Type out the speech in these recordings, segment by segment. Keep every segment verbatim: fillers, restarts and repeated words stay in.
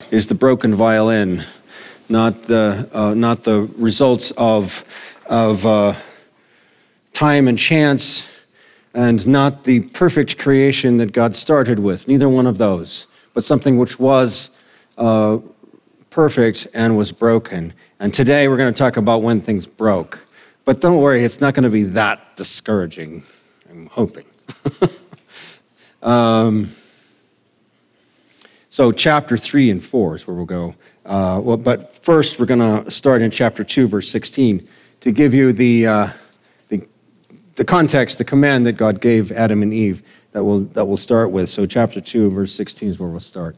is the broken violin, not the uh, not the results of of uh, time and chance, and not the perfect creation that God started with. Neither one of those, but something which was uh, perfect and was broken. And today we're going to talk about when things broke. But don't worry, it's not going to be that discouraging, I'm hoping. um, so chapter three and four is where we'll go. Uh, well, but first we're going to start in chapter two, verse sixteen, to give you the, uh, the the context, the command that God gave Adam and Eve that we'll, that we'll start with. So chapter two, verse sixteen is where we'll start.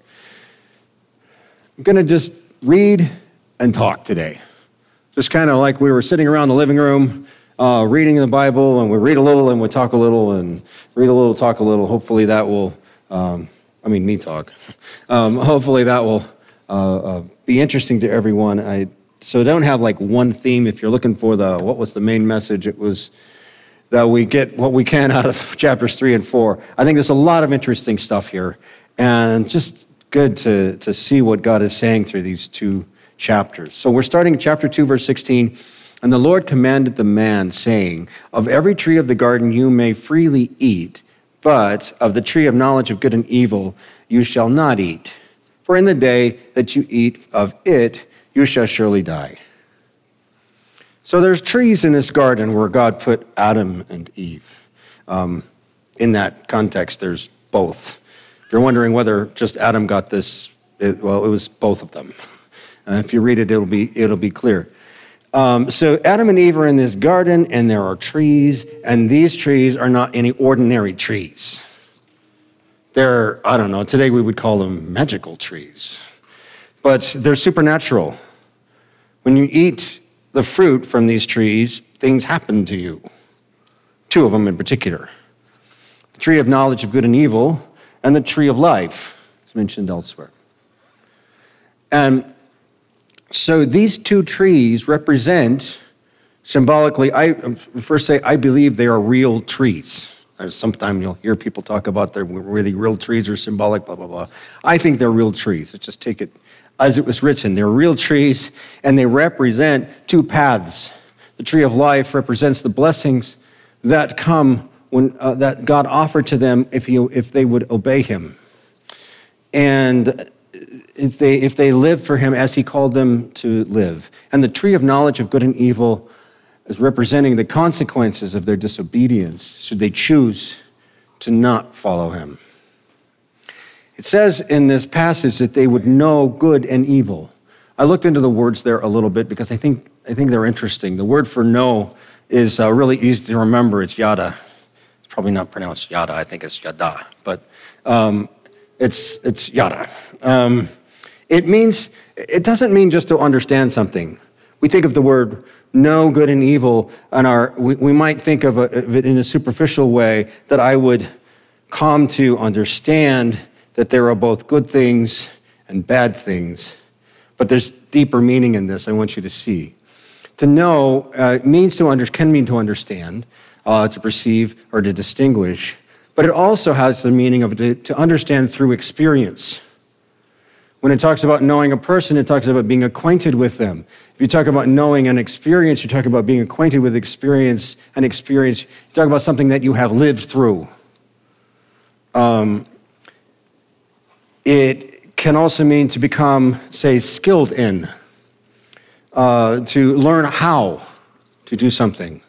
I'm going to just read and talk today. Just kind of like we were sitting around the living room, uh, reading the Bible, and we read a little and we talk a little, and read a little, talk a little. Hopefully that will, um, I mean, me talk. um, hopefully that will uh, uh, be interesting to everyone. I so don't have like one theme. If you're looking for the, what was the main message, it was that we get what we can out of chapters three and four. I think there's a lot of interesting stuff here, and just good to, to see what God is saying through these two chapters. So we're starting in chapter two, verse sixteen. And the Lord commanded the man, saying, of every tree of the garden you may freely eat, but of the tree of knowledge of good and evil you shall not eat. For in the day that you eat of it, you shall surely die. So there's trees in this garden where God put Adam and Eve. Um, in that context, there's both. If you're wondering whether just Adam got this, it, well, it was both of them. Uh, if you read it, it'll be it'll be clear. Um, so Adam and Eve are in this garden, and there are trees, and these trees are not any ordinary trees. They're, I don't know, today we would call them magical trees, but they're supernatural. When you eat the fruit from these trees, things happen to you. Two of them in particular. The tree of knowledge of good and evil, and the tree of life, as mentioned elsewhere. And so these two trees represent, symbolically, I first say, I believe they are real trees. Sometimes you'll hear people talk about they're really real trees or symbolic, blah, blah, blah. I think they're real trees. Let's just take it as it was written. They're real trees, and they represent two paths. The tree of life represents the blessings that come when uh, that God offered to them if he, if they would obey him. And if they if they live for him as he called them to live. And the tree of knowledge of good and evil is representing the consequences of their disobedience should they choose to not follow him. It says in this passage that they would know good and evil. I looked into the words there a little bit because I think I think they're interesting. The word for know is uh, really easy to remember. It's yada. It's probably not pronounced yada. I think it's yada, but um, it's it's yada. Um, It means, it doesn't mean just to understand something. We think of the word know good and evil, and our we, we might think of, a, of it in a superficial way, that I would come to understand that there are both good things and bad things. But there's deeper meaning in this I want you to see. To know uh, means to under, can mean to understand, uh, to perceive, or to distinguish, but it also has the meaning of to, to understand through experience. When it talks about knowing a person, it talks about being acquainted with them. If you talk about knowing an experience, you talk about being acquainted with experience and experience. You talk about something that you have lived through. Um, it can also mean to become, say, skilled in, uh, to learn how to do something,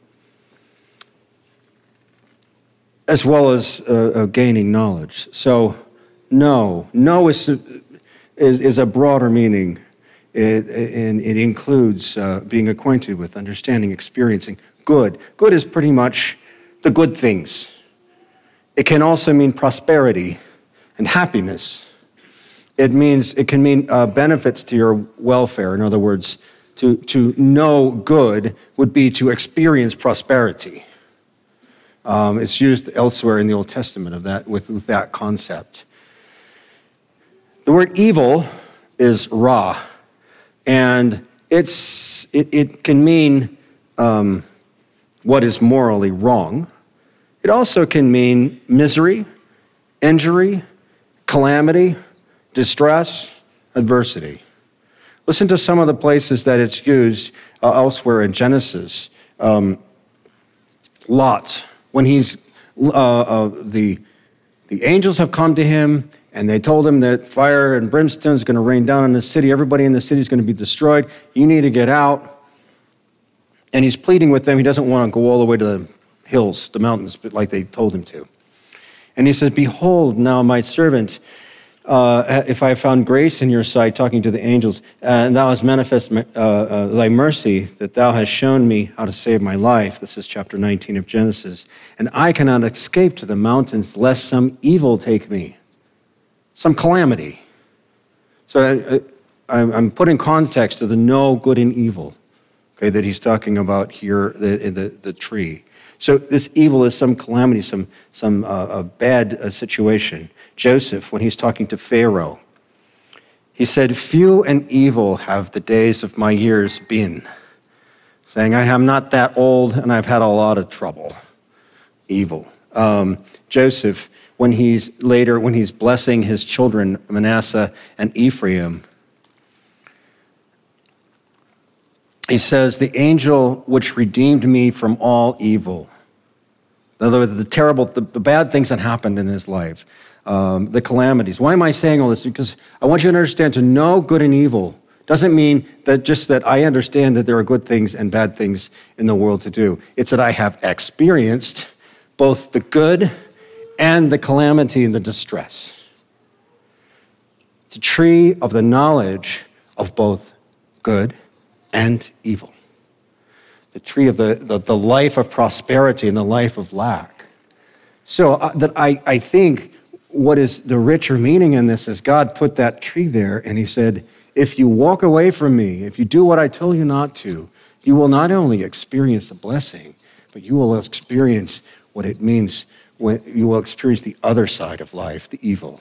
as well as uh, uh, gaining knowledge. So, know. Know is... Is, is a broader meaning, it, and it includes uh, being acquainted with, understanding, experiencing good. Good is pretty much the good things. It can also mean prosperity and happiness. It means it can mean uh, benefits to your welfare. In other words, to, to know good would be to experience prosperity. Um, it's used elsewhere in the Old Testament of that with, with that concept. The word evil is ra, and it's it, it can mean um, what is morally wrong. It also can mean misery, injury, calamity, distress, adversity. Listen to some of the places that it's used uh, elsewhere in Genesis. Um, Lot, when he's, uh, uh, the, the angels have come to him and they told him that fire and brimstone is going to rain down on the city. Everybody in the city is going to be destroyed. You need to get out. And he's pleading with them. He doesn't want to go all the way to the hills, the mountains, but like they told him to. And he says, behold, now my servant, uh, if I have found grace in your sight, talking to the angels, uh, and thou hast manifest uh, uh, thy mercy, that thou hast shown me how to save my life. This is chapter nineteen of Genesis. And I cannot escape to the mountains, lest some evil take me, some calamity. So I, I'm putting context to the know, good, and evil, okay, that he's talking about here, the, the, the tree. So this evil is some calamity, some, some uh, a bad uh, situation. Joseph, when he's talking to Pharaoh, he said, few and evil have the days of my years been, saying, I am not that old and I've had a lot of trouble. Evil. Um, Joseph, when he's later, when he's blessing his children, Manasseh and Ephraim, he says, the angel which redeemed me from all evil. In other words, the terrible, the, the bad things that happened in his life, um, the calamities. Why am I saying all this? Because I want you to understand to know good and evil doesn't mean that just that I understand that there are good things and bad things in the world to do. It's that I have experienced both the good and the calamity and the distress. It's a tree of the knowledge of both good and evil. The tree of the, the, the life of prosperity and the life of lack. So uh, that I, I think what is the richer meaning in this is God put that tree there and he said, if you walk away from me, if you do what I told you not to, you will not only experience the blessing, but you will experience what it means when you will experience the other side of life, the evil.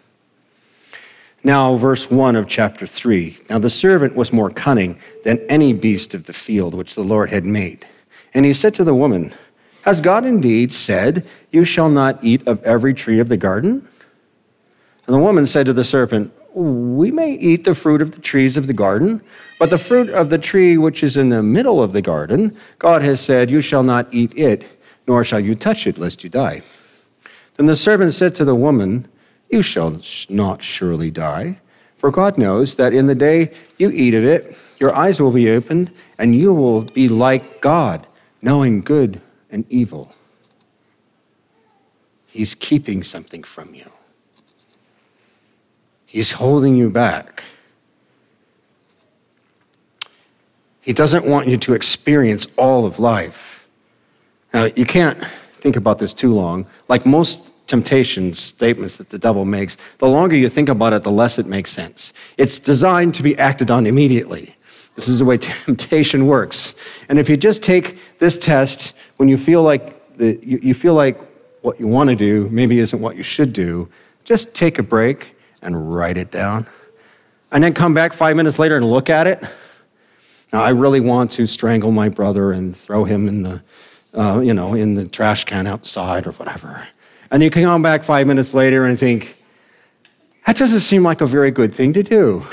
Now, verse one of chapter three. Now the servant was more cunning than any beast of the field which the Lord had made. And he said to the woman, has God indeed said, you shall not eat of every tree of the garden? And the woman said to the serpent, we may eat the fruit of the trees of the garden, but the fruit of the tree which is in the middle of the garden, God has said, you shall not eat it, nor shall you touch it, lest you die. Then the serpent said to the woman, you shall not surely die, for God knows that in the day you eat of it, your eyes will be opened, and you will be like God, knowing good and evil. He's keeping something from you. He's holding you back. He doesn't want you to experience all of life. Now, you can't think about this too long. Like most temptation statements that the devil makes, the longer you think about it, the less it makes sense. It's designed to be acted on immediately. This is the way temptation works. And if you just take this test when you feel like the, you, you feel like what you want to do maybe isn't what you should do, just take a break and write it down. And then come back five minutes later and look at it. Now, I really want to strangle my brother and throw him in the, uh, you know, in the trash can outside or whatever. And you can come back five minutes later and think, that doesn't seem like a very good thing to do.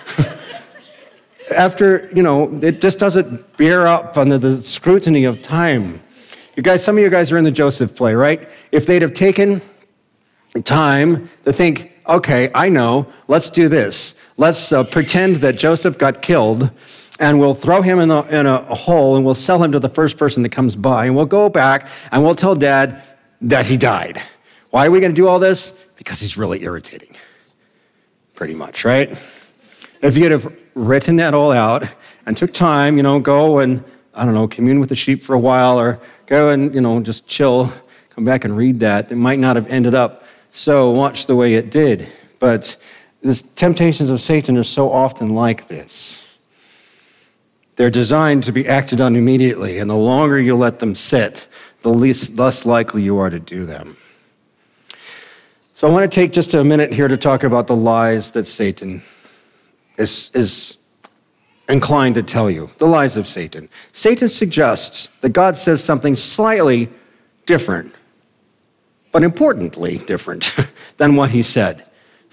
After, you know, it just doesn't bear up under the scrutiny of time. You guys, some of you guys are in the Joseph play, right? If they'd have taken time to think, okay, I know, let's do this. Let's uh, pretend that Joseph got killed, and we'll throw him in a, in a hole, and we'll sell him to the first person that comes by, and we'll go back, and we'll tell Dad that he died. Why are we going to do all this? Because he's really irritating. Pretty much, right? If you'd have written that all out and took time, you know, go and, I don't know, commune with the sheep for a while or go and, you know, just chill, come back and read that, it might not have ended up so much the way it did. But the temptations of Satan are so often like this. They're designed to be acted on immediately, and the longer you let them sit, the least, less likely you are to do them. So I want to take just a minute here to talk about the lies that Satan is, is inclined to tell you, the lies of Satan. Satan suggests that God says something slightly different, but importantly different than what he said.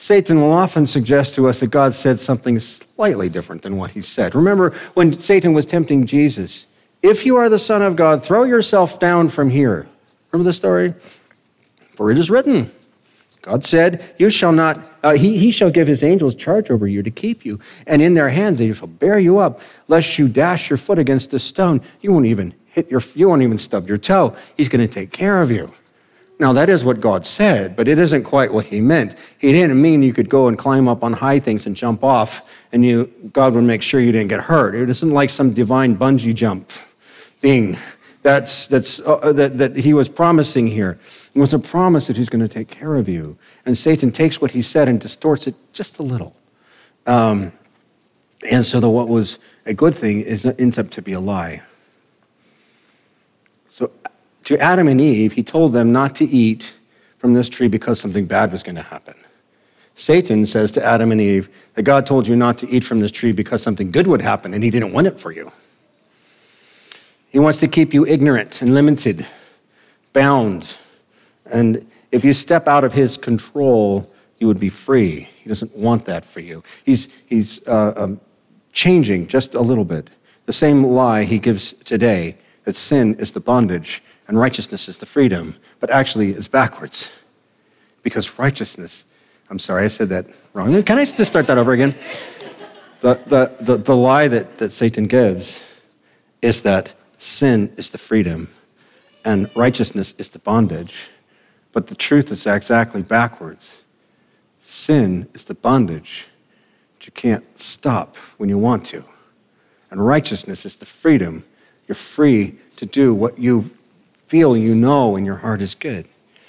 Satan will often suggest to us that God said something slightly different than what he said. Remember when Satan was tempting Jesus, if you are the Son of God, throw yourself down from here. Remember the story? For it is written, God said, you shall not, uh, he, he shall give his angels charge over you to keep you, and in their hands they shall bear you up, lest you dash your foot against a stone. You won't even hit your, you won't even stub your toe. He's going to take care of you. Now, that is what God said, but it isn't quite what he meant. He didn't mean you could go and climb up on high things and jump off, and you, God would make sure you didn't get hurt. It isn't like some divine bungee jump thing that's, that's, uh, that, that he was promising here. It was a promise that he's going to take care of you. And Satan takes what he said and distorts it just a little. Um, and so the, what was a good thing is, ends up to be a lie. So to Adam and Eve, he told them not to eat from this tree because something bad was going to happen. Satan says to Adam and Eve that God told you not to eat from this tree because something good would happen, and he didn't want it for you. He wants to keep you ignorant and limited, bound. And if you step out of his control, you would be free. He doesn't want that for you. He's, he's uh, um, changing just a little bit. The same lie he gives today, that sin is the bondage and righteousness is the freedom, but actually it's backwards. Because righteousness, I'm sorry, I said that wrong. Can I just start that over again? The, the, the, the lie that, that Satan gives is that sin is the freedom and righteousness is the bondage. But the truth is exactly backwards. Sin is the bondage, but you can't stop when you want to. And righteousness is the freedom. You're free to do what you feel you know in your heart is good.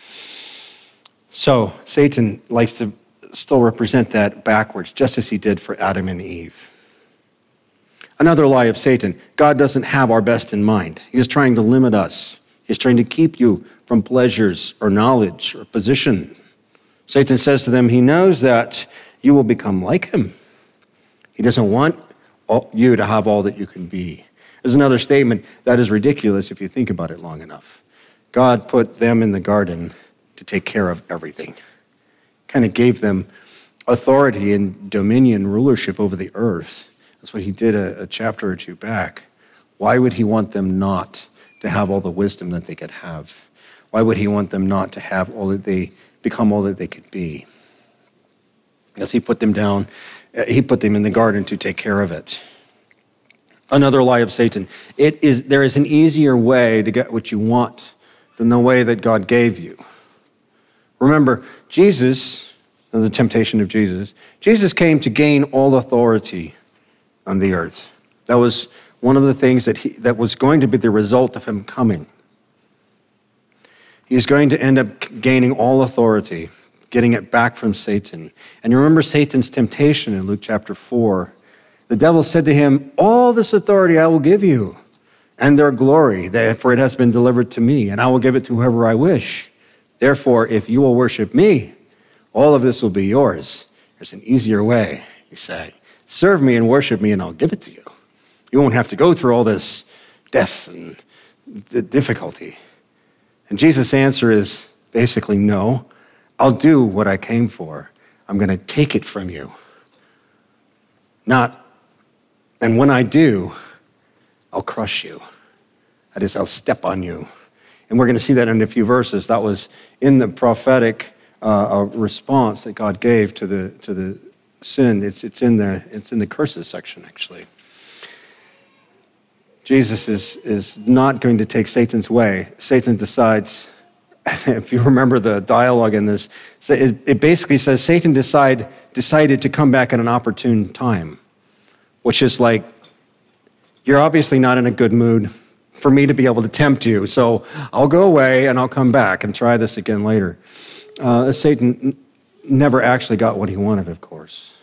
So Satan likes to still represent that backwards, just as he did for Adam and Eve. Another lie of Satan, God doesn't have our best in mind. He is trying to limit us. He's trying to keep you from pleasures or knowledge or position. Satan says to them, he knows that you will become like him. He doesn't want all, you to have all that you can be. There's another statement that is ridiculous if you think about it long enough. God put them in the garden to take care of everything. Kind of gave them authority and dominion, rulership over the earth. That's what he did a, a chapter or two back. Why would he want them not to have all the wisdom that they could have? Why would he want them not to have all that they become all that they could be? As he put them down, he put them in the garden to take care of it. Another lie of Satan. It is there is an easier way to get what you want than the way that God gave you. Remember, Jesus, the temptation of Jesus, Jesus came to gain all authority on the earth. That was one of the things that he, that was going to be the result of him coming. He's going to end up gaining all authority, getting it back from Satan. And you remember Satan's temptation in Luke chapter four. The devil said to him, all this authority I will give you, and their glory, for it has been delivered to me, and I will give it to whoever I wish. Therefore, if you will worship me, all of this will be yours. There's an easier way, he's saying. Serve me and worship me, and I'll give it to you. You won't have to go through all this death and the difficulty. And Jesus' answer is basically, no, I'll do what I came for. I'm going to take it from you. Not, and when I do, I'll crush you. That is, I'll step on you. And we're going to see that in a few verses. That was in the prophetic uh, response that God gave to the to the sin. It's it's in the it's in the curses section, actually. Jesus is is not going to take Satan's way. Satan decides. If you remember the dialogue in this, it, it basically says Satan decide decided to come back at an opportune time, which is like, you're obviously not in a good mood for me to be able to tempt you, so I'll go away and I'll come back and try this again later. Uh, Satan n- never actually got what he wanted, of course.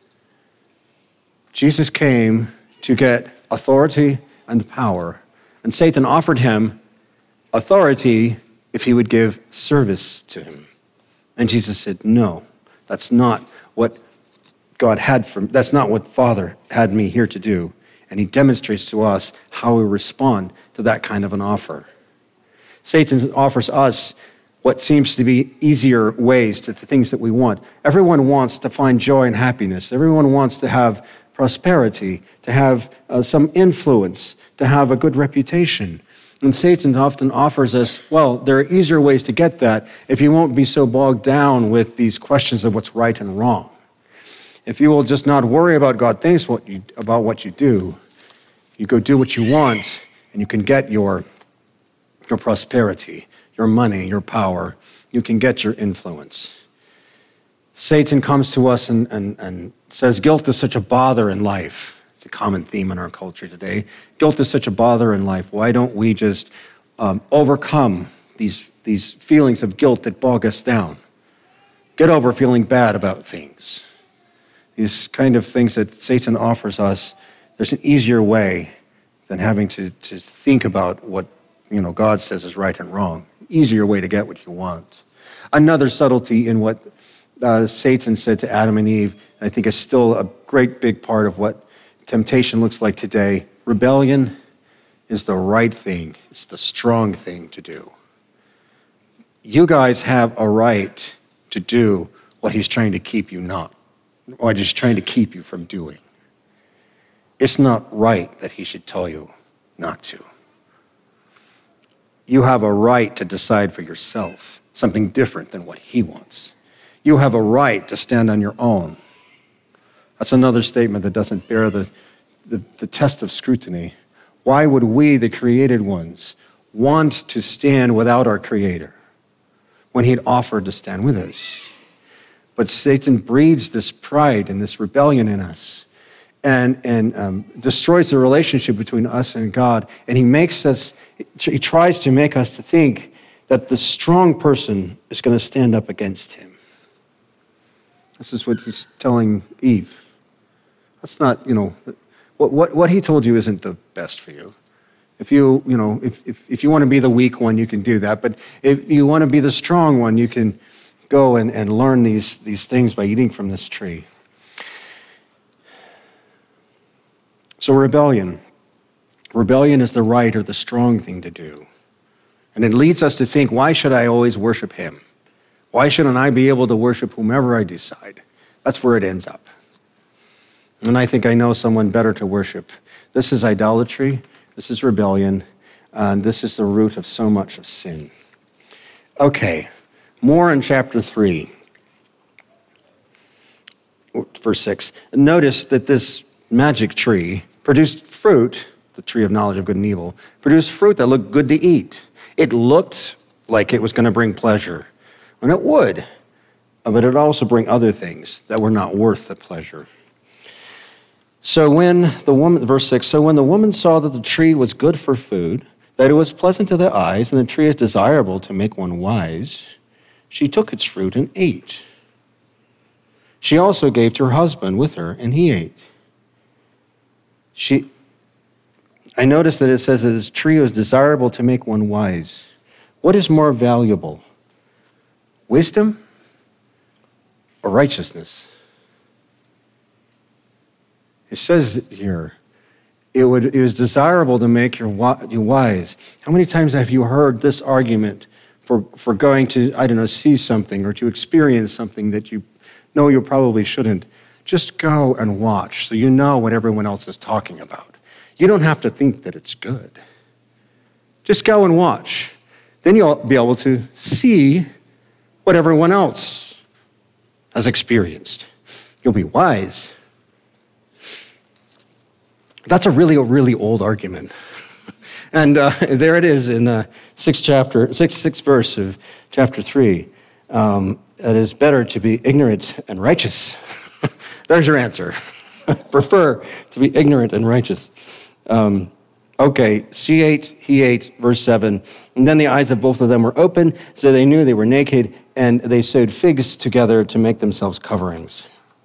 Jesus came to get authority and power, and Satan offered him authority if he would give service to him. And Jesus said, no, that's not what God had for me. That's not what Father had me here to do. And he demonstrates to us how we respond to that kind of an offer. Satan offers us what seems to be easier ways to the things that we want. Everyone wants to find joy and happiness. Everyone wants to have prosperity, to have uh, some influence, to have a good reputation. And Satan often offers us, well, there are easier ways to get that if you won't be so bogged down with these questions of what's right and wrong. If you will just not worry about God thinks what you, about what you do, you go do what you want, and you can get your, your prosperity, your money, your power. You can get your influence. Satan comes to us and, and, and says guilt is such a bother in life. It's a common theme in our culture today. Guilt is such a bother in life. Why don't we just um, overcome these, these feelings of guilt that bog us down? Get over feeling bad about things. These kind of things that Satan offers us, there's an easier way than having to, to think about what you know God says is right and wrong. Easier way to get what you want. Another subtlety in what uh, Satan said to Adam and Eve, I think is still a great big part of what temptation looks like today. Rebellion is the right thing. It's the strong thing to do. You guys have a right to do what he's trying to keep you not, or he's trying to keep you from doing. It's not right that he should tell you not to. You have a right to decide for yourself something different than what he wants. You have a right to stand on your own. That's another statement that doesn't bear the, the, the test of scrutiny. Why would we, the created ones, want to stand without our Creator when he'd offered to stand with us? But Satan breeds this pride and this rebellion in us and, and um, destroys the relationship between us and God. And he makes us, he tries to make us to think that the strong person is going to stand up against him. This is what he's telling Eve. That's not, you know, what, what, what he told you isn't the best for you. If you, you know, if, if, if you want to be the weak one, you can do that. But if you want to be the strong one, you can go and, and learn these, these things by eating from this tree. So rebellion. Rebellion is the right or the strong thing to do. And it leads us to think, why should I always worship him? Why shouldn't I be able to worship whomever I decide? That's where it ends up. And I think I know someone better to worship. This is idolatry. This is rebellion. And this is the root of so much of sin. Okay, more in chapter three. Verse six. Notice that this magic tree produced fruit, the tree of knowledge of good and evil, produced fruit that looked good to eat. It looked like it was going to bring pleasure. And it would, but it would also bring other things that were not worth the pleasure. So when the woman, verse six, so when the woman saw that the tree was good for food, that it was pleasant to the eyes, and the tree is desirable to make one wise, she took its fruit and ate. She also gave to her husband with her, and he ate. She, I noticed that it says that this tree was desirable to make one wise. What is more valuable? Wisdom or righteousness? It says here, it would it was desirable to make you wise. How many times have you heard this argument for, for going to, I don't know, see something or to experience something that you know you probably shouldn't? Just go and watch so you know what everyone else is talking about. You don't have to think that it's good. Just go and watch. Then you'll be able to see what everyone else has experienced. You'll be wise. That's a really, really old argument. And uh, there it is in the sixth chapter, sixth, sixth verse of chapter three. Um, it is better to be ignorant and righteous. There's your answer. Prefer to be ignorant and righteous. Um, okay, she ate, he ate, verse seven. And then the eyes of both of them were open, so they knew they were naked, and they sewed figs together to make themselves coverings.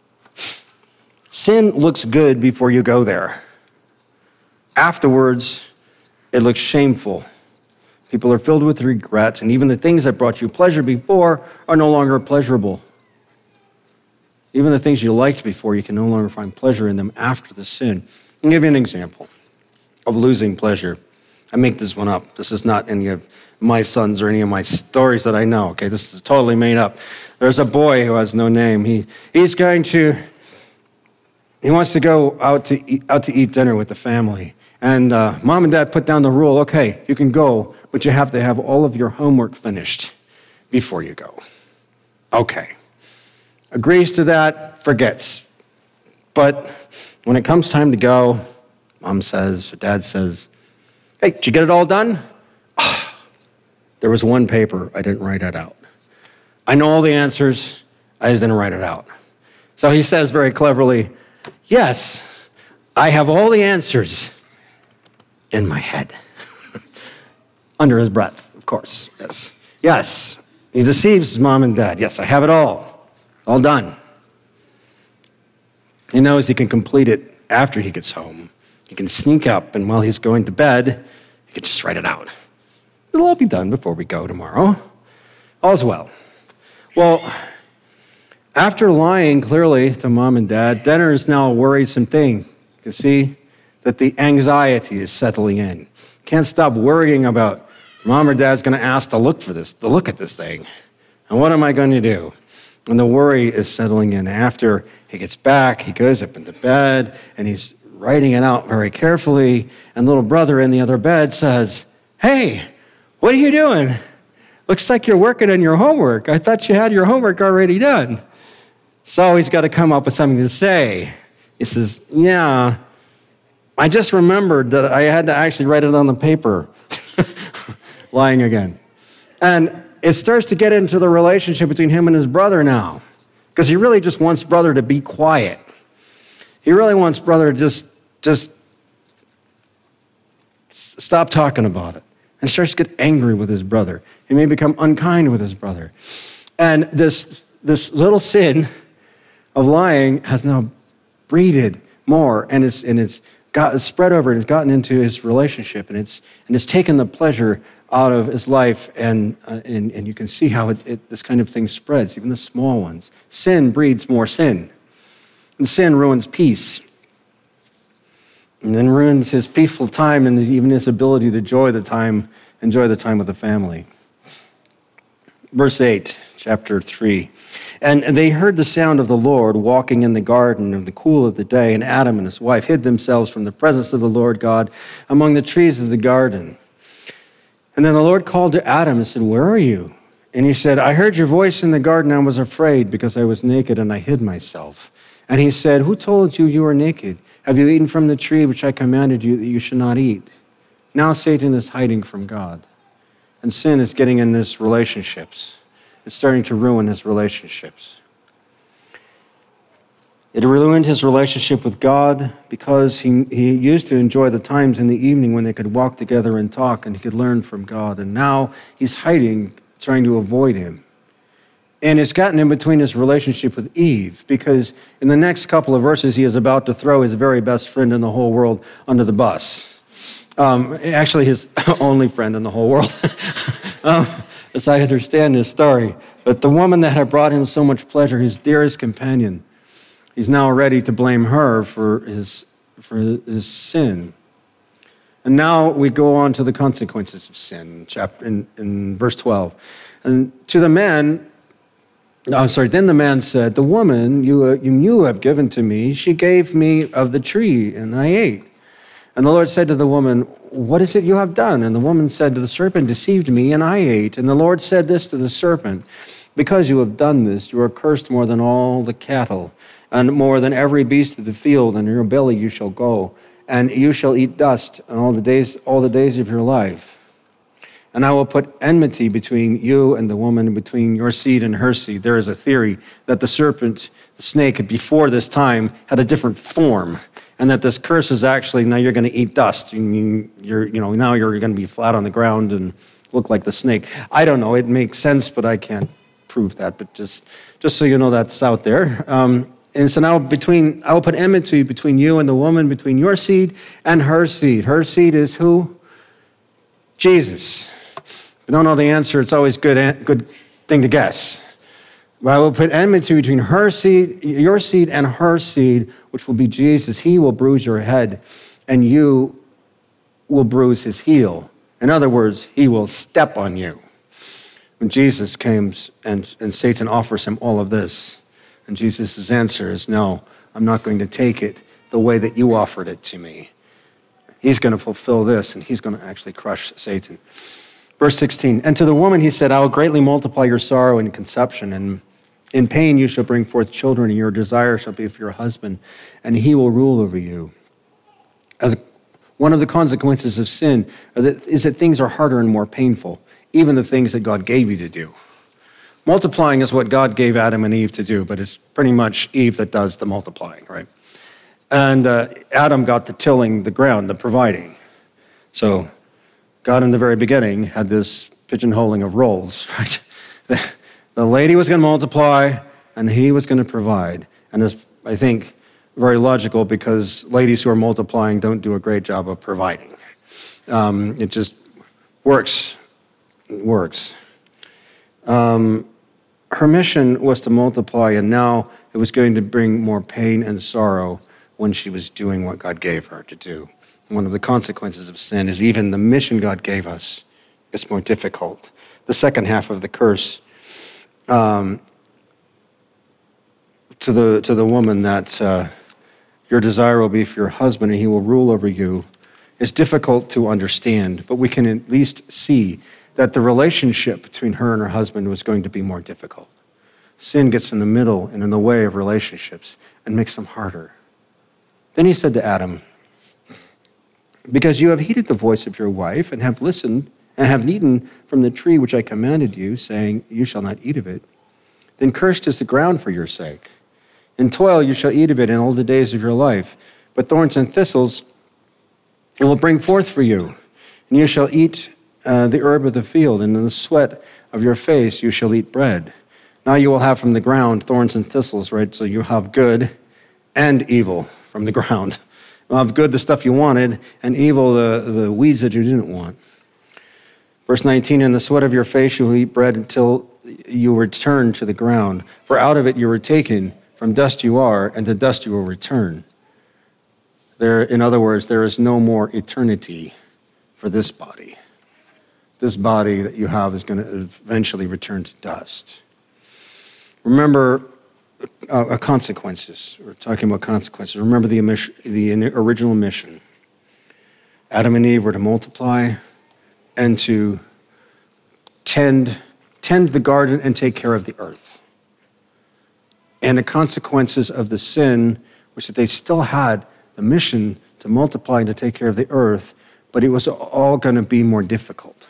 Sin looks good before you go there. Afterwards, it looks shameful. People are filled with regret, and even the things that brought you pleasure before are no longer pleasurable. Even the things you liked before, you can no longer find pleasure in them after the sin. I'll give you an example of losing pleasure. I make this one up. This is not any of my sons or any of my stories that I know, okay? This is totally made up. There's a boy who has no name. He He's going to, he wants to go out to eat, out to eat dinner with the family. And uh, mom and dad put down the rule, okay, you can go, but you have to have all of your homework finished before you go. Okay. Agrees to that, forgets. But when it comes time to go, mom says, or dad says, hey, did you get it all done? Oh, there was one paper, I didn't write it out. I know all the answers, I just didn't write it out. So he says very cleverly, yes, I have all the answers in my head. Under his breath, of course, yes. Yes, he deceives his mom and dad. Yes, I have it all, all done. He knows he can complete it after he gets home. He can sneak up, and while he's going to bed, he can just write it out. It'll all be done before we go tomorrow. All's well. Well, after lying clearly to mom and dad, dinner is now a worrisome thing. You can see that the anxiety is settling in. Can't stop worrying about mom or dad's going to ask to look for this, to look at this thing. And what am I going to do? And the worry is settling in. After he gets back, he goes up into bed, and he's writing it out very carefully, and little brother in the other bed says, hey, what are you doing? Looks like you're working on your homework. I thought you had your homework already done. So he's got to come up with something to say. He says, yeah, I just remembered that I had to actually write it on the paper. Lying again. And it starts to get into the relationship between him and his brother now, because he really just wants brother to be quiet. He really wants brother to just, just stop talking about it, and starts to get angry with his brother. He may become unkind with his brother. And this, this little sin of lying has now breeded more, and it's, and it's got it's spread over, and it's gotten into his relationship, and it's, and it's taken the pleasure out of his life, and, uh, and, and you can see how it, it, this kind of thing spreads, even the small ones. Sin breeds more sin. And sin ruins peace, and then ruins his peaceful time and even his ability to enjoy the time, enjoy the time with the family. Verse eight, chapter three. And they heard the sound of the Lord walking in the garden in the cool of the day, and Adam and his wife hid themselves from the presence of the Lord God among the trees of the garden. And then the Lord called to Adam and said, where are you? And he said, I heard your voice in the garden. I was afraid because I was naked and I hid myself. And he said, who told you you were naked? Have you eaten from the tree which I commanded you that you should not eat? Now Satan is hiding from God. And sin is getting in his relationships. It's starting to ruin his relationships. It ruined his relationship with God because he, he used to enjoy the times in the evening when they could walk together and talk and he could learn from God. And now he's hiding, trying to avoid him. And it's gotten in between his relationship with Eve, because in the next couple of verses, he is about to throw his very best friend in the whole world under the bus. Um, actually, his only friend in the whole world, um, as I understand this story. But the woman that had brought him so much pleasure, his dearest companion, he's now ready to blame her for his, for his sin. And now we go on to the consequences of sin, chapter in, in verse twelve. And to the man, No, I'm sorry. Then the man said, the woman you, uh, you, you have given to me, she gave me of the tree, and I ate. And the Lord said to the woman, what is it you have done? And the woman said to the serpent, deceived me, and I ate. And the Lord said this to the serpent, because you have done this, you are cursed more than all the cattle, and more than every beast of the field, and in your belly you shall go, and you shall eat dust all the days, all the days of your life. And I will put enmity between you and the woman, and between your seed and her seed. There is a theory that the serpent, the snake, before this time had a different form, and that this curse is actually, now you're going to eat dust. You mean you're, you know, now you're going to be flat on the ground and look like the snake. I don't know. It makes sense, but I can't prove that. But just, just so you know, that's out there. Um, and so now between, I will put enmity between you and the woman, between your seed and her seed. Her seed is who? Jesus. If you don't know the answer, it's always good good thing to guess. But I will put enmity between her seed, your seed, and her seed, which will be Jesus. He will bruise your head, and you will bruise his heel. In other words, he will step on you. When Jesus comes and, and Satan offers him all of this, and Jesus' answer is, no, I'm not going to take it the way that you offered it to me. He's going to fulfill this, and he's going to actually crush Satan. Verse sixteen, and to the woman he said, I will greatly multiply your sorrow in conception, and in pain you shall bring forth children, and your desire shall be for your husband, and he will rule over you. As one of the consequences of sin is that things are harder and more painful, even the things that God gave you to do. Multiplying is what God gave Adam and Eve to do, but it's pretty much Eve that does the multiplying, right? And uh, Adam got the tilling the ground, the providing. So God in the very beginning had this pigeonholing of roles, right? The, the lady was going to multiply, and he was going to provide. And it's, I think, very logical because ladies who are multiplying don't do a great job of providing. Um, it just works. It works. Um, her mission was to multiply, and now it was going to bring more pain and sorrow when she was doing what God gave her to do. One of the consequences of sin is even the mission God gave us is more difficult. The second half of the curse um, to the to the woman that uh, your desire will be for your husband and he will rule over you is difficult to understand, but we can at least see that the relationship between her and her husband was going to be more difficult. Sin gets in the middle and in the way of relationships and makes them harder. Then he said to Adam, because you have heeded the voice of your wife and have listened and have eaten from the tree which I commanded you, saying, you shall not eat of it, then cursed is the ground for your sake. In toil you shall eat of it in all the days of your life, but thorns and thistles it will bring forth for you, and you shall eat uh, the herb of the field, and in the sweat of your face you shall eat bread. Now you will have from the ground thorns and thistles, right? So you have good and evil from the ground. You'll have good, the stuff you wanted, and evil, the, the weeds that you didn't want. Verse nineteen, in the sweat of your face you will eat bread until you return to the ground. For out of it you were taken, from dust you are, and to dust you will return. There, in other words, there is no more eternity for this body. This body that you have is going to eventually return to dust. Remember uh, consequences. We're talking about consequences. Remember the, the original mission. Adam and Eve were to multiply and to tend, tend the garden and take care of the earth. And the consequences of the sin was that they still had the mission to multiply and to take care of the earth, but it was all going to be more difficult.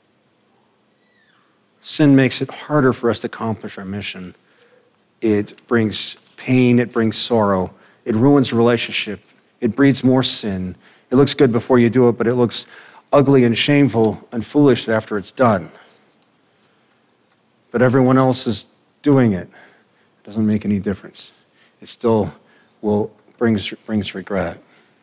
Sin makes it harder for us to accomplish our mission. It brings pain, it brings sorrow, it ruins relationship, it breeds more sin. It looks good before you do it, but it looks ugly and shameful and foolish after it's done. But everyone else is doing it. It doesn't make any difference. It still will brings brings regret.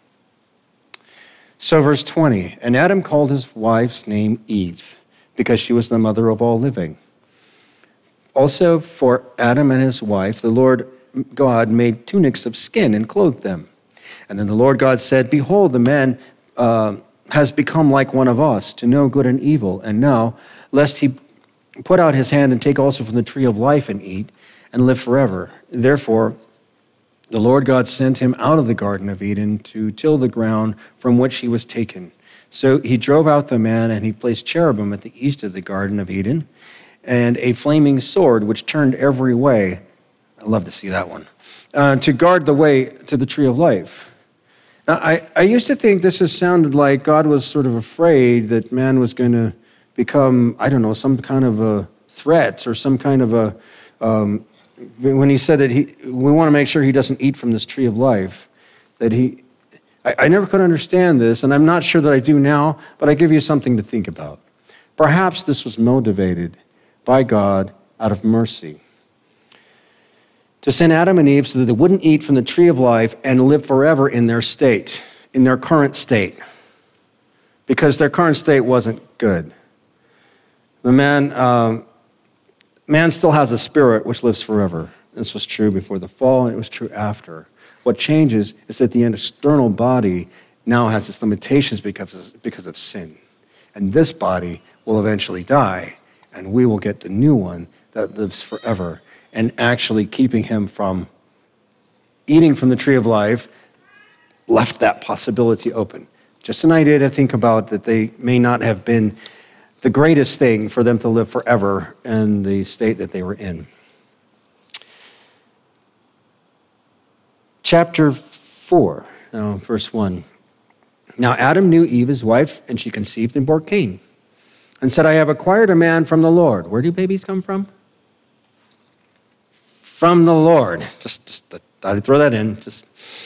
So verse twenty, and Adam called his wife's name Eve, because she was the mother of all living. Also for Adam and his wife, the Lord God made tunics of skin and clothed them. And then the Lord God said, behold, the man uh, has become like one of us, to know good and evil. And now, lest he put out his hand and take also from the tree of life and eat, and live forever. Therefore, the Lord God sent him out of the Garden of Eden to till the ground from which he was taken. So he drove out the man, and he placed cherubim at the east of the Garden of Eden, and a flaming sword which turned every way. I'd love to see that one. Uh, to guard the way to the tree of life. Now, I, I used to think this has sounded like God was sort of afraid that man was going to become, I don't know, some kind of a threat or some kind of a, um, when he said that he, we want to make sure he doesn't eat from this tree of life, that he, I, I never could understand this, and I'm not sure that I do now, but I give you something to think about. Perhaps this was motivated by God out of mercy to send Adam and Eve so that they wouldn't eat from the tree of life and live forever in their state, in their current state, because their current state wasn't good. The man, um, man still has a spirit which lives forever. This was true before the fall, and it was true after. What changes is that the external body now has its limitations because of, because of sin. And this body will eventually die, and we will get the new one that lives forever. And actually keeping him from eating from the tree of life left that possibility open. Just an idea to think about, that they may not have been the greatest thing for them to live forever in the state that they were in. Chapter four, now verse one. Now Adam knew Eve, his wife, and she conceived and bore Cain, and said, I have acquired a man from the Lord. Where do babies come from? From the Lord. Just, just thought I'd throw that in. Just.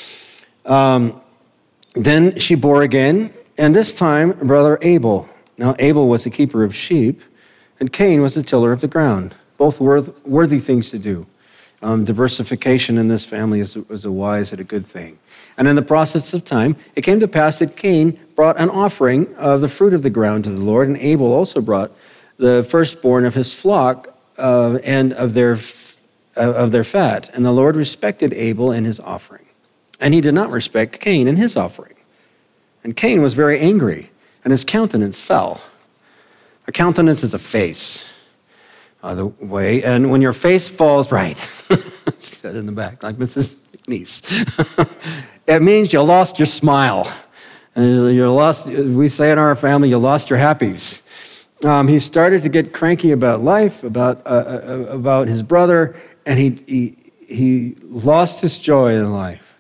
Um, then she bore again, and this time brother Abel. Now Abel was the keeper of sheep, and Cain was the tiller of the ground. Both worth, worthy things to do. Um, diversification in this family is, is a wise and a good thing. And in the process of time, it came to pass that Cain brought an offering of the fruit of the ground to the Lord, and Abel also brought the firstborn of his flock uh, and of their uh, of their fat. And the Lord respected Abel and his offering, and he did not respect Cain and his offering. And Cain was very angry, and his countenance fell. A countenance is a face, by the way, and when your face falls, right, said in the back, like Missus McNeese, it means you lost your smile. And you lost, we say in our family, you lost your happies. Um, he started to get cranky about life, about uh, uh, about his brother, and he, he he lost his joy in life.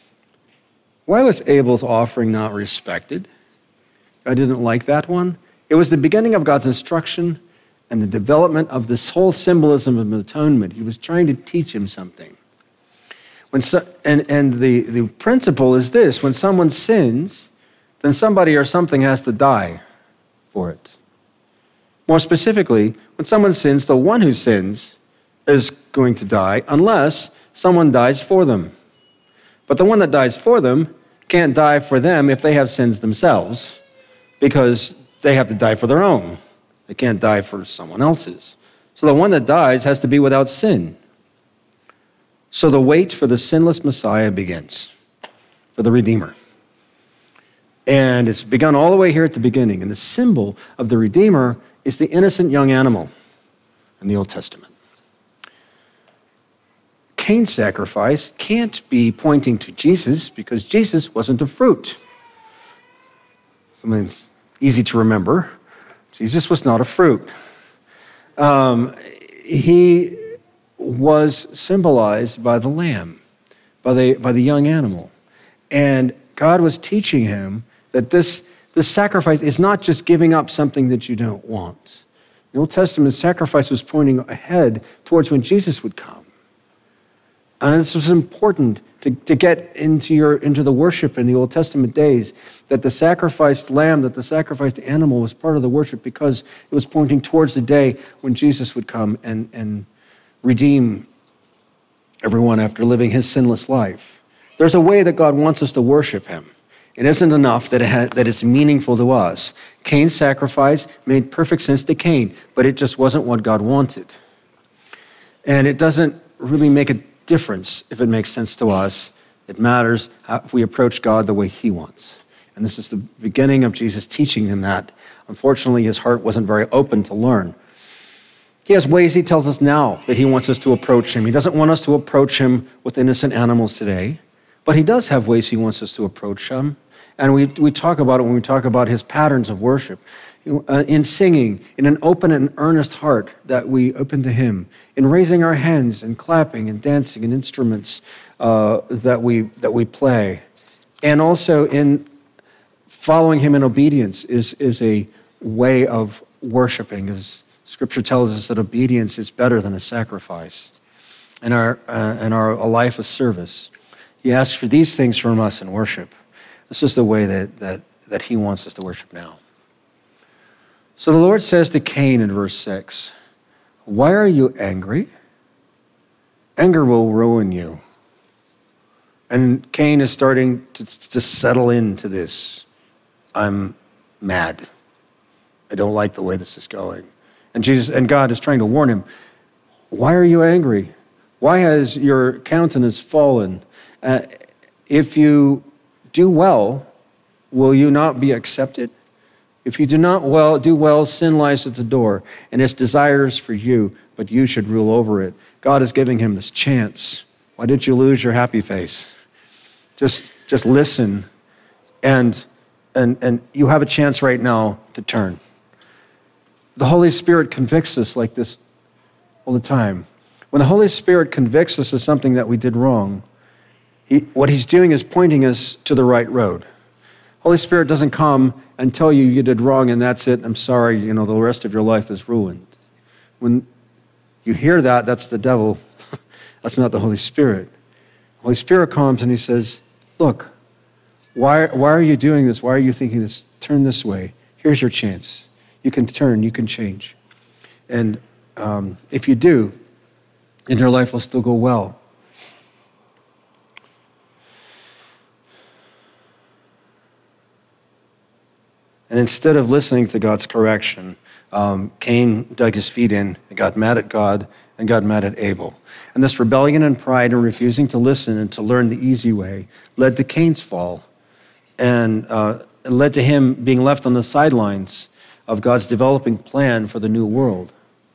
Why was Abel's offering not respected? I didn't like that one. It was the beginning of God's instruction and the development of this whole symbolism of atonement. He was trying to teach him something. When so, and and the, the principle is this: when someone sins, then somebody or something has to die for it. More specifically, when someone sins, the one who sins is going to die unless someone dies for them. But the one that dies for them can't die for them if they have sins themselves, because they have to die for their own. They can't die for someone else's. So the one that dies has to be without sin. So the wait for the sinless Messiah begins, for the Redeemer. And it's begun all the way here at the beginning. And the symbol of the Redeemer is the innocent young animal in the Old Testament. Cain's sacrifice can't be pointing to Jesus because Jesus wasn't a fruit. Something that's easy to remember. Jesus was not a fruit. Um, he was symbolized by the lamb, by the, by the young animal. And God was teaching him that this, this sacrifice is not just giving up something that you don't want. The Old Testament sacrifice was pointing ahead towards when Jesus would come. And this was important to, to get into your into the worship in the Old Testament days, that the sacrificed lamb, that the sacrificed animal was part of the worship because it was pointing towards the day when Jesus would come and, and redeem everyone after living his sinless life. There's a way that God wants us to worship him. It isn't enough that, it ha- that it's meaningful to us. Cain's sacrifice made perfect sense to Cain, but it just wasn't what God wanted. And it doesn't really make a difference if it makes sense to us. It matters how, if we approach God the way he wants. And this is the beginning of Jesus teaching him that. Unfortunately, his heart wasn't very open to learn. He has ways he tells us now that he wants us to approach him. He doesn't want us to approach him with innocent animals today, but he does have ways he wants us to approach him. And we, we talk about it when we talk about his patterns of worship. Uh, in singing, in an open and earnest heart that we open to him, in raising our hands and clapping and dancing and instruments uh, that we that we play, and also in following him in obedience is, is a way of worshiping, as Scripture tells us that obedience is better than a sacrifice, and our uh, and our a life of service. He asks for these things from us in worship. This is the way that that that he wants us to worship now. So the Lord says to Cain in verse six, why are you angry? Anger will ruin you. And Cain is starting to, to settle into this. I'm mad. I don't like the way this is going. And Jesus and God is trying to warn him, why are you angry? Why has your countenance fallen? Uh, if you do well, will you not be accepted? If you do not well do well, sin lies at the door, and its desires for you, but you should rule over it. God is giving him this chance. Why did you lose your happy face? Just, just listen, and, and, and you have a chance right now to turn. The Holy Spirit convicts us like this all the time. When the Holy Spirit convicts us of something that we did wrong, he, what he's doing is pointing us to the right road. Holy Spirit doesn't come and tell you you did wrong and that's it, I'm sorry, you know, the rest of your life is ruined. When you hear that, that's the devil. That's not the Holy Spirit. Holy Spirit comes and he says, look, why, why are you doing this? Why are you thinking this? Turn this way. Here's your chance. You can turn, you can change. And um, if you do, then your life will still go well. And instead of listening to God's correction, um, Cain dug his feet in and got mad at God and got mad at Abel. And this rebellion and pride and refusing to listen and to learn the easy way led to Cain's fall and uh, led to him being left on the sidelines of God's developing plan for the new world.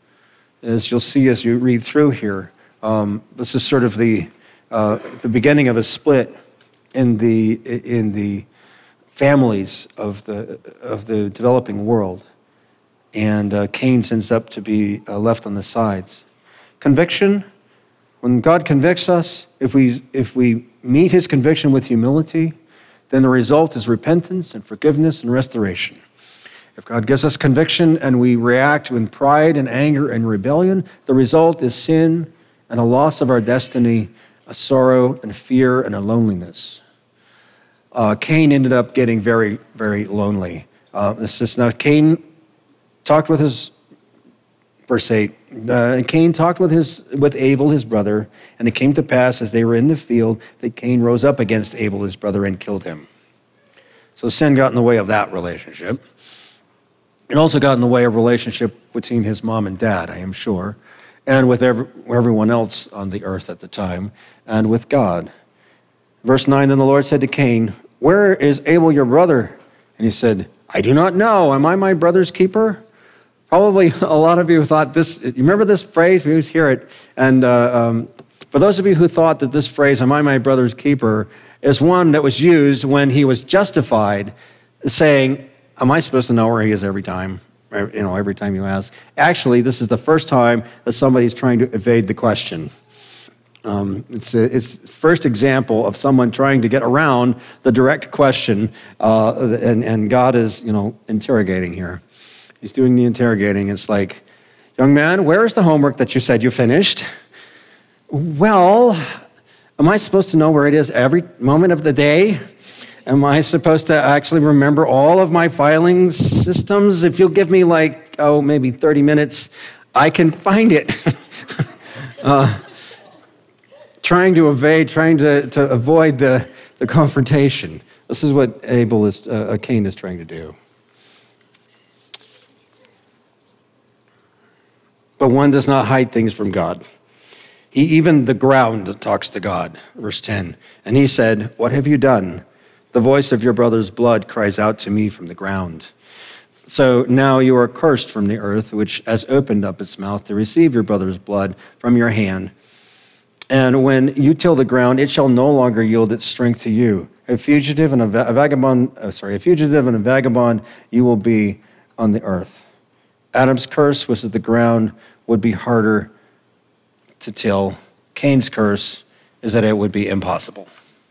As you'll see as you read through here, um, this is sort of the uh, the beginning of a split in the in the families of the of the developing world, and uh, Cain ends up to be uh, left on the sides. Conviction, when God convicts us, if we if we meet his conviction with humility, then the result is repentance and forgiveness and restoration. If God gives us conviction and we react with pride and anger and rebellion, the result is sin and a loss of our destiny, a sorrow and fear and a loneliness. Uh, Cain ended up getting very, very lonely. Uh, this is now Cain talked with his, verse eight, uh, and Cain talked with his with Abel, his brother, and it came to pass as they were in the field that Cain rose up against Abel, his brother, and killed him. So sin got in the way of that relationship. It also got in the way of relationship between his mom and dad, I am sure, and with every, everyone else on the earth at the time, and with God. Verse nine, then the Lord said to Cain, where is Abel your brother? And he said, I do not know. Am I my brother's keeper? Probably a lot of you thought this, you remember this phrase? We always hear it. And uh, um, for those of you who thought that this phrase, am I my brother's keeper, is one that was used when he was justified, saying, am I supposed to know where he is every time? You know, every time you ask. Actually, this is the first time that somebody's trying to evade the question. Um, it's a, it's the first example of someone trying to get around the direct question, uh, and, and God is, you know, interrogating here. He's doing the interrogating. It's like, young man, where is the homework that you said you finished? Well, am I supposed to know where it is every moment of the day? Am I supposed to actually remember all of my filing systems? If you'll give me like, oh, maybe thirty minutes, I can find it. uh, trying to evade, trying to, to avoid the, the confrontation. This is what Abel is, uh, Cain is trying to do. But one does not hide things from God. He, even the ground talks to God. Verse ten, and he said, what have you done? The voice of your brother's blood cries out to me from the ground. So now you are cursed from the earth, which has opened up its mouth to receive your brother's blood from your hand. And when you till the ground, it shall no longer yield its strength to you. A fugitive and a, va- a vagabond, oh, sorry, a fugitive and a vagabond you will be on the earth. Adam's curse was that the ground would be harder to till. Cain's curse is that it would be impossible.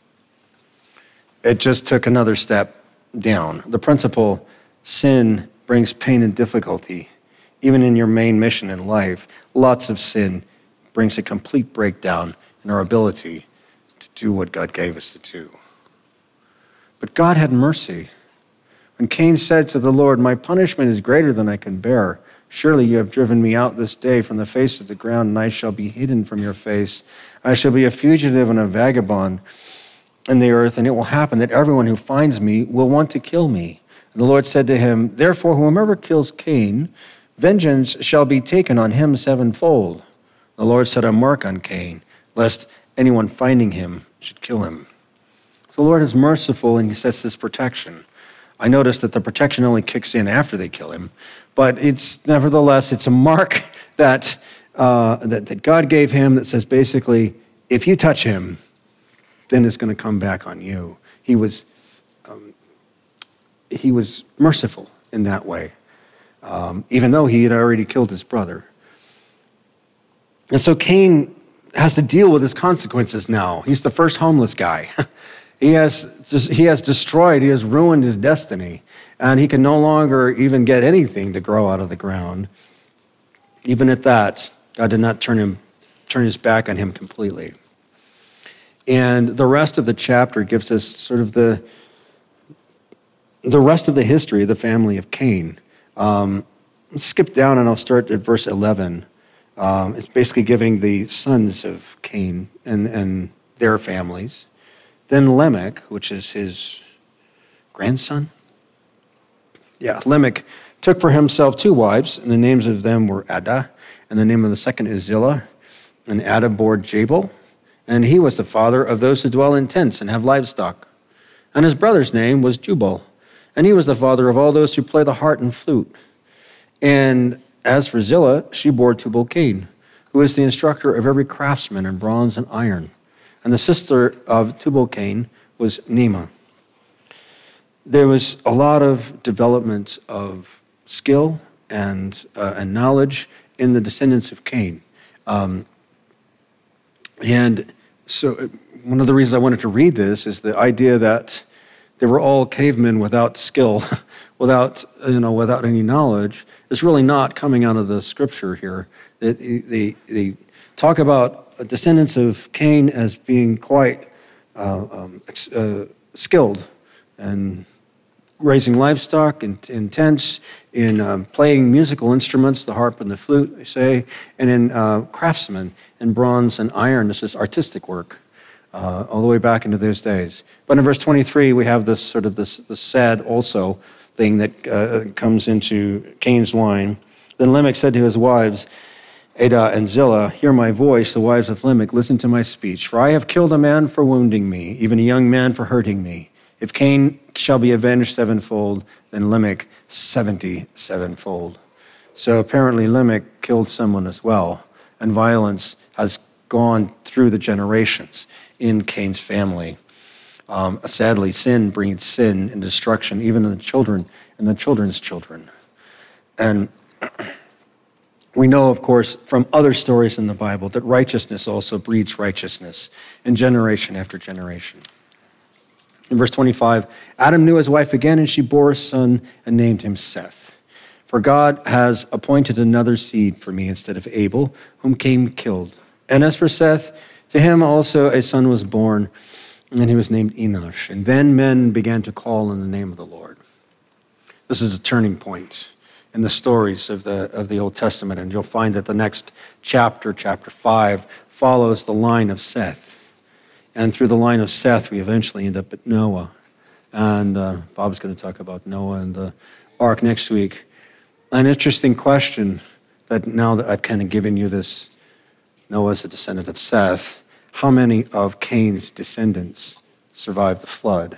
It just took another step down. The principle, sin brings pain and difficulty. Even in your main mission in life, lots of sin brings a complete breakdown in our ability to do what God gave us to do. But God had mercy. When Cain said to the Lord, my punishment is greater than I can bear. Surely you have driven me out this day from the face of the ground, and I shall be hidden from your face. I shall be a fugitive and a vagabond in the earth, and it will happen that everyone who finds me will want to kill me. And the Lord said to him, therefore, whomever kills Cain, vengeance shall be taken on him sevenfold. The Lord set a mark on Cain, lest anyone finding him should kill him. So the Lord is merciful, and he sets this protection. I noticed that the protection only kicks in after they kill him, but it's nevertheless, it's a mark that, uh, that, that God gave him that says basically, if you touch him, then it's going to come back on you. He was, um, he was merciful in that way, um, even though he had already killed his brother. And so Cain has to deal with his consequences now. He's the first homeless guy. He has, he has destroyed, he has ruined his destiny, and he can no longer even get anything to grow out of the ground. Even at that, God did not turn him, turn his back on him completely. And the rest of the chapter gives us sort of the, the rest of the history of the family of Cain. Um, let's skip down and I'll start at verse eleven. Um, it's basically giving the sons of Cain and, and their families. Then Lamech, which is his grandson. Yeah, Lamech took for himself two wives, and the names of them were Adah, and the name of the second is Zillah. And Adah bore Jabal, and he was the father of those who dwell in tents and have livestock. And his brother's name was Jubal, and he was the father of all those who play the harp and flute. And as for Zillah, she bore Tubal-Cain, who is the instructor of every craftsman in bronze and iron. And the sister of Tubal-Cain was Nema. There was a lot of development of skill and, uh, and knowledge in the descendants of Cain. Um, and so one of the reasons I wanted to read this is the idea that they were all cavemen without skill, without, you know, without any knowledge. It's really not coming out of the scripture here. They, they, they talk about descendants of Cain as being quite uh, um, uh, skilled and raising livestock in, in tents, in um, playing musical instruments, the harp and the flute, they say, and in uh, craftsmen in bronze and iron. This is artistic work, uh, all the way back into those days. But in verse twenty-three, we have this sort of this, this sad also thing that uh, comes into Cain's line. Then Lamech said to his wives, Adah and Zillah, hear my voice, the wives of Lamech, listen to my speech. For I have killed a man for wounding me, even a young man for hurting me. If Cain shall be avenged sevenfold, then Lamech seventy sevenfold. So apparently Lamech killed someone as well, and violence has gone through the generations in Cain's family. Um, sadly, sin breeds sin and destruction, even in the children and the children's children. And we know, of course, from other stories in the Bible that righteousness also breeds righteousness in generation after generation. In verse twenty-five, Adam knew his wife again, and she bore a son and named him Seth. For God has appointed another seed for me instead of Abel, whom Cain killed. And as for Seth, to him also a son was born, and he was named Enosh. And then men began to call on the name of the Lord. This is a turning point in the stories of the of the Old Testament, and you'll find that the next chapter, chapter five, follows the line of Seth. And through the line of Seth, we eventually end up at Noah. And uh, Bob's going to talk about Noah and the ark next week. An interesting question that now that I've kind of given you this, Noah is a descendant of Seth, how many of Cain's descendants survived the flood?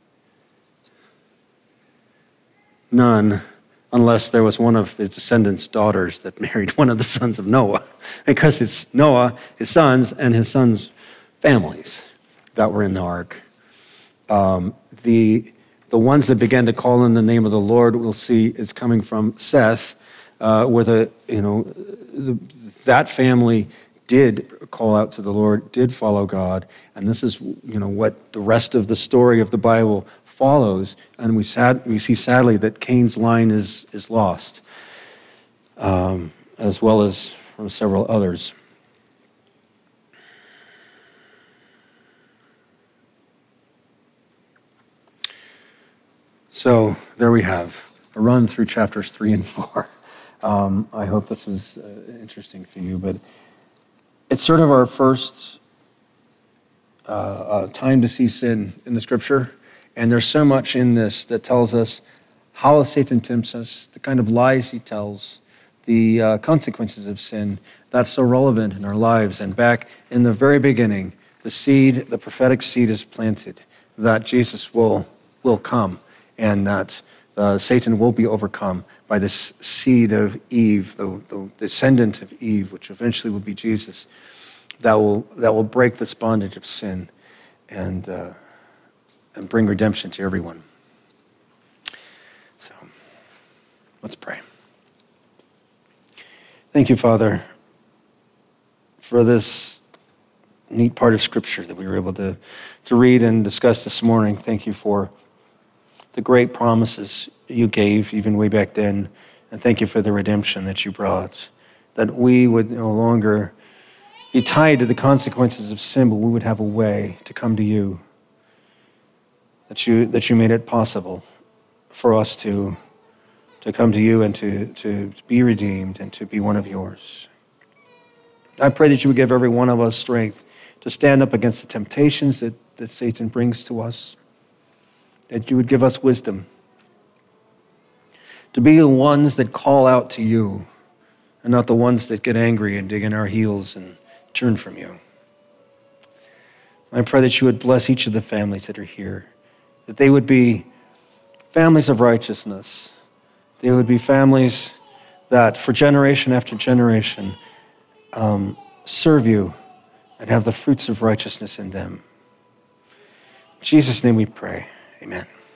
None, unless there was one of his descendants' daughters that married one of the sons of Noah, because it's Noah, his sons, and his sons' families that were in the ark. Um, the the ones that began to call in the name of the Lord, we'll see, is coming from Seth, uh, where the you know the, that family did call out to the Lord, did follow God, and this is you know what the rest of the story of the Bible follows. And we sad we see sadly that Cain's line is is lost, um, as well as from several others. So there we have a run through chapters three and four. Um, I hope this was uh, interesting for you, but it's sort of our first uh, uh, time to see sin in the scripture. And there's so much in this that tells us how Satan tempts us, the kind of lies he tells, the uh, consequences of sin. That's so relevant in our lives. And back in the very beginning, the seed, the prophetic seed is planted that Jesus will, will come and that uh, Satan will be overcome by this seed of Eve, the, the descendant of Eve, which eventually will be Jesus, that will that will break this bondage of sin and uh, and bring redemption to everyone. So, let's pray. Thank you, Father, for this neat part of Scripture that we were able to, to read and discuss this morning. Thank you for the great promises you gave even way back then, and thank you for the redemption that you brought, that we would no longer be tied to the consequences of sin, but we would have a way to come to you, that you that you made it possible for us to, to come to you and to, to be redeemed and to be one of yours. I pray that you would give every one of us strength to stand up against the temptations that, that Satan brings to us, that you would give us wisdom to be the ones that call out to you and not the ones that get angry and dig in our heels and turn from you. I pray that you would bless each of the families that are here, that they would be families of righteousness. They would be families that for generation after generation um, serve you and have the fruits of righteousness in them. In Jesus' name we pray. Amen.